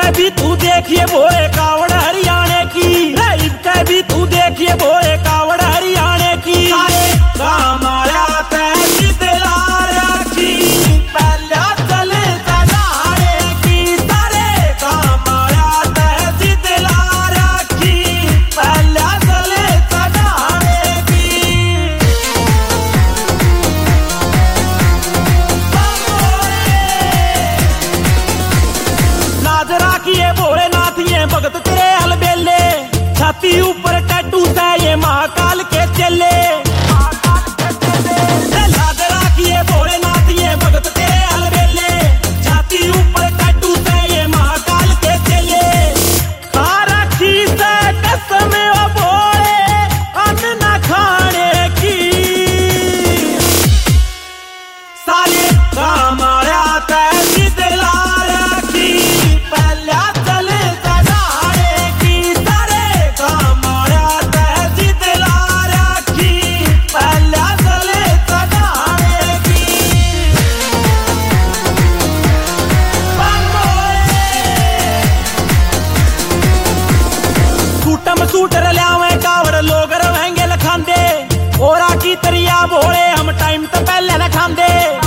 भी तू देखिए भोले कावड़ हरियाणे की, इनके भी तू देखिए भोले कावड़ हरियाणे की। काम आया तैसी दिला रखी, पहले चले सजाने की। सारे काम आया तैसी दिला रखी, पहले चले सजाने की। लाज राखिए भोलेनाथ ये भगत तेरे अलबेले, छाती ऊपर टैटू से ये महाकाल के चेले। लाज राखिए भोलेनाथ ये भगत तेरे अलबेले, छाती ऊपर टैटू से ये महाकाल के चेले। खा रखी से कसम ओ भोले अन्न न खाने की। सारे काम आया तैसी दिला रखी, पहले चले सजाने की। सारे काम आया तैसी दिला रखी, पहले चले सजाने की। सूटम सूटर लियावे कावड़ लोग रहेंगे लखांदे, ओरा की तरिया भोले हम टाइम तो पहले न खांदे।